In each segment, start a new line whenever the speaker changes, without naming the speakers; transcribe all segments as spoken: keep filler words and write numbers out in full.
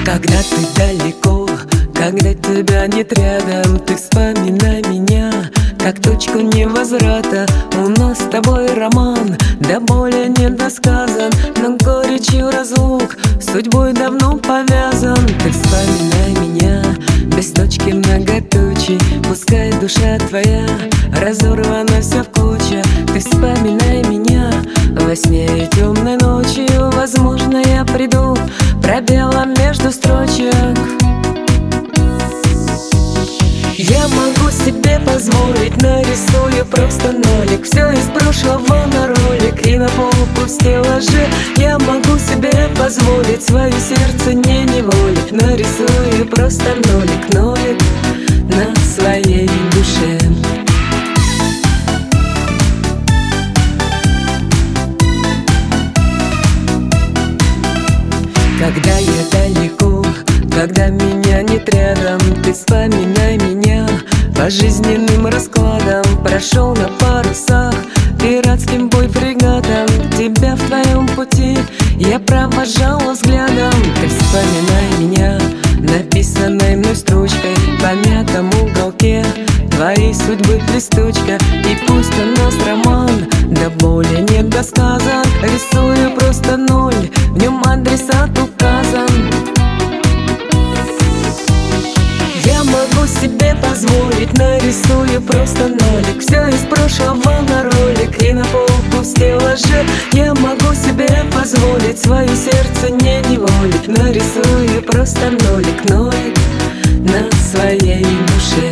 Когда ты далеко, когда тебя нет рядом, ты вспоминай меня, как точку невозврата. У нас с тобой роман, до боли недосказан, но горечью разлук судьбой давно повязан. Ты вспоминай меня, без точки многоточий, пускай душа твоя разорвана вся в клочья. Ты вспоминай меня во сне и темной ночью, возможно, я приду пробелом между строчек. Я могу себе позволить, нарисую просто нолик, все из прошлого на ролик и на полку в стеллаже. Я могу себе позволить свое сердце не неволить, нарисую просто нолик, нолик на своей душе. Когда я далеко, когда меня нет рядом, ты вспоминай меня по жизненным раскладам. Прошел на парусах пиратским бойфрегатом, тебя в твоем пути я провожала взглядом. Ты вспоминай меня написанной мной строчкой в помятом уголке твоей судьбы листочка. И пусть у нас роман до боли недосказан, рисую просто ноль, в нем адресат указан. Я могу себе позволить, нарисую просто нолик, все из прошлого на ролик и на полку в стеллаже. Я могу себе позволить свое сердце не неволить, нарисую просто нолик, нолик на своей душе.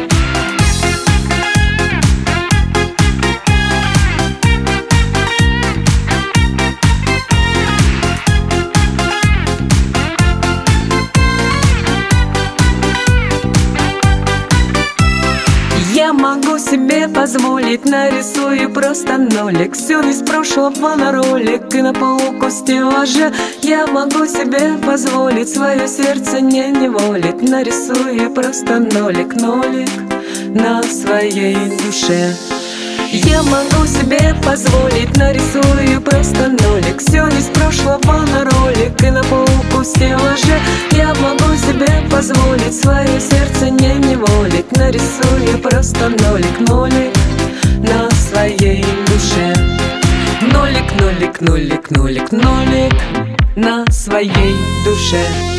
Я могу себе позволить, нарисую просто нолик, все из прошлого на ролик и на полку в стеллаже. Я могу себе позволить свое сердце не неволить, нарисую просто нолик, нолик на своей душе. Я могу себе позволить, нарисую просто нолик, все из прошлого на ролик и на полку в стеллаже. Я могу себе позволить свое сердце не неволить, нарисую просто нолик, нолик на своей душе. Нолик, нолик, нолик, нолик, нолик на своей душе.